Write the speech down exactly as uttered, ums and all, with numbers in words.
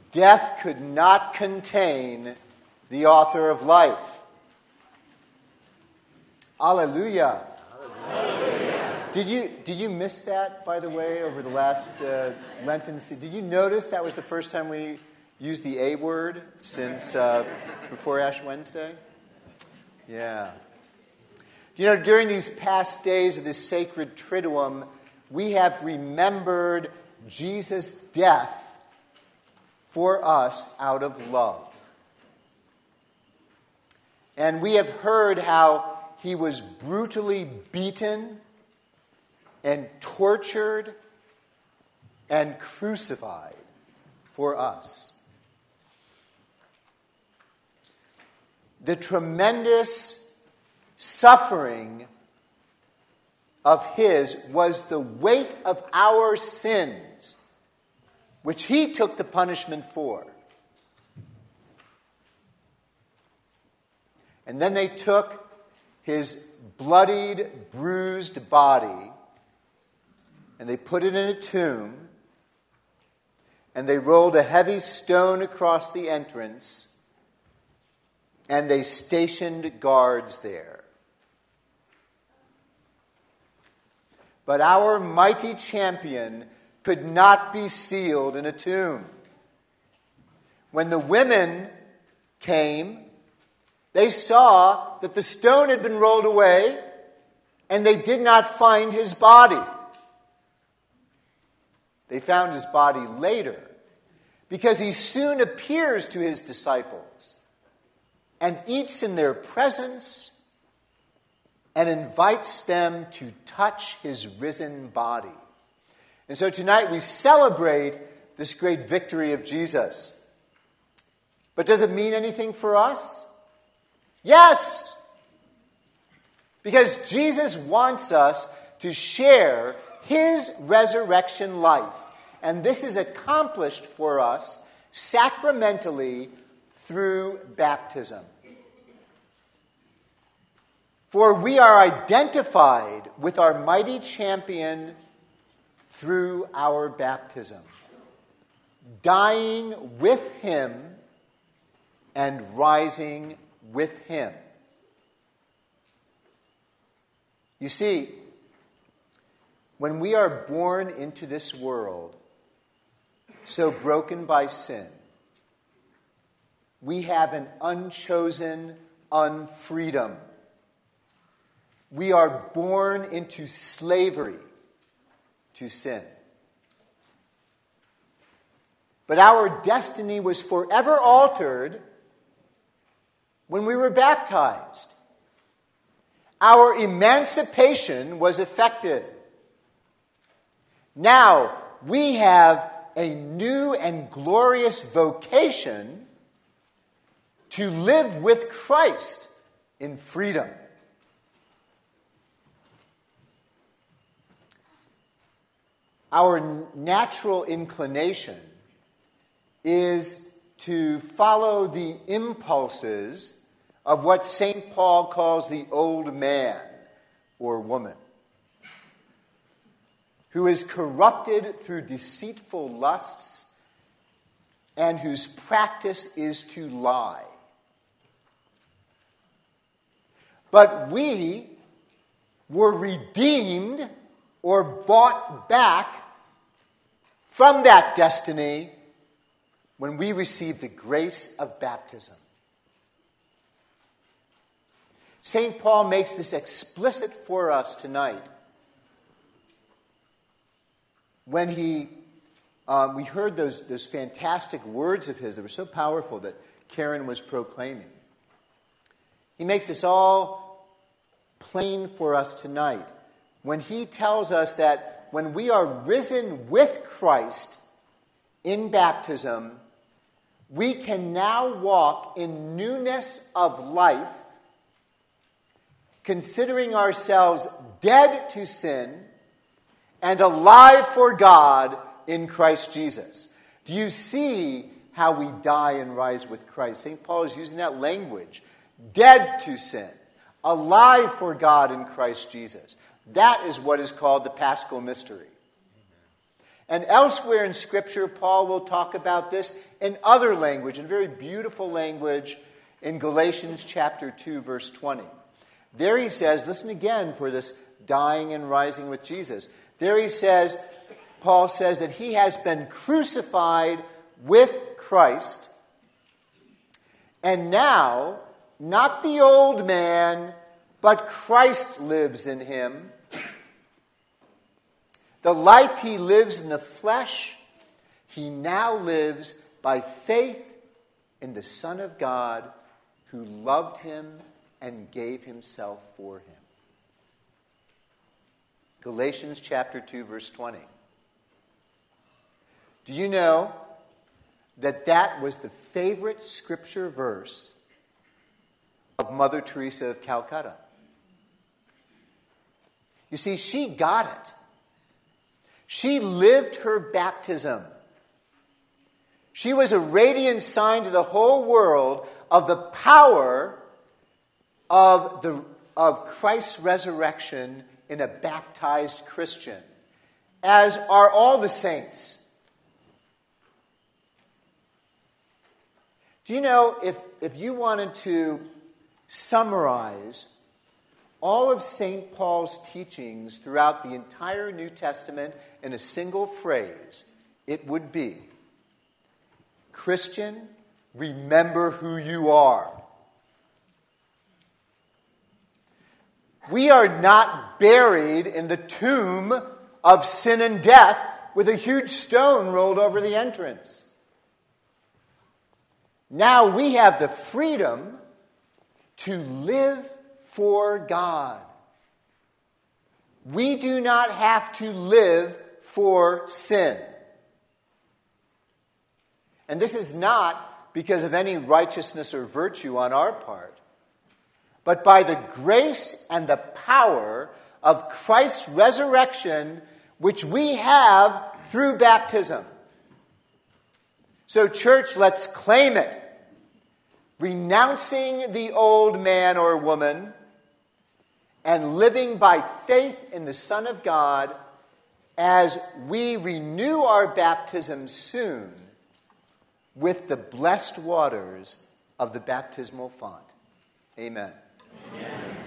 Death could not contain the author of life. Alleluia. Alleluia. Did you did you miss that, by the way, over the last uh, Lenten season? Did you notice that was the first time we used the A word since uh, before Ash Wednesday? Yeah. You know, during these past days of this sacred Triduum, we have remembered Jesus' death for us out of love. And we have heard how he was brutally beaten and tortured and crucified for us. The tremendous suffering of his was the weight of our sins, which he took the punishment for. And then they took his bloodied, bruised body, and they put it in a tomb, and they rolled a heavy stone across the entrance, and they stationed guards there. But our mighty champion could not be sealed in a tomb. When the women came, they saw that the stone had been rolled away, and they did not find his body. They found his body later, because he soon appears to his disciples and eats in their presence and invites them to touch his risen body. And so tonight we celebrate this great victory of Jesus. But does it mean anything for us? Yes! Because Jesus wants us to share his resurrection life. And this is accomplished for us sacramentally through baptism. For we are identified with our mighty champion through our baptism, dying with him and rising with him. You see, when we are born into this world, so broken by sin, we have an unchosen unfreedom. We are born into slavery to sin. But our destiny was forever altered when we were baptized. Our emancipation was effected. Now we have a new and glorious vocation to live with Christ in freedom. Our natural inclination is to follow the impulses of what Saint Paul calls the old man or woman, who is corrupted through deceitful lusts and whose practice is to lie. But we were redeemed or bought back from that destiny when we received the grace of baptism. Saint Paul makes this explicit for us tonight when he, um, we heard those, those fantastic words of his that were so powerful that Karen was proclaiming. He makes this all plain for us tonight when he tells us that when we are risen with Christ in baptism, we can now walk in newness of life, considering ourselves dead to sin and alive for God in Christ Jesus. Do you see how we die and rise with Christ? Saint Paul is using that language. Dead to sin, alive for God in Christ Jesus. That is what is called the Paschal mystery. And elsewhere in Scripture, Paul will talk about this in other language, in very beautiful language, in Galatians chapter two, verse twenty. There he says, listen again for this dying and rising with Jesus. There he says, Paul says that he has been crucified with Christ, and now, not the old man, but Christ lives in him. The life he lives in the flesh, he now lives by faith in the Son of God who loved him and gave himself for him. Galatians chapter two, verse twenty. Do you know that that was the favorite scripture verse of Mother Teresa of Calcutta? You see, she got it. She lived her baptism. She was a radiant sign to the whole world of the power of, the, of Christ's resurrection in a baptized Christian, as are all the saints. Do you know, if, if you wanted to summarize all of Saint Paul's teachings throughout the entire New Testament in a single phrase, it would be, Christian, remember who you are. We are not buried in the tomb of sin and death with a huge stone rolled over the entrance. Now we have the freedom to live for God. We do not have to live for sin. And this is not because of any righteousness or virtue on our part, but by the grace and the power of Christ's resurrection, which we have through baptism. So, church, let's claim it. Renouncing the old man or woman and living by faith in the Son of God as we renew our baptism soon with the blessed waters of the baptismal font. Amen. Amen.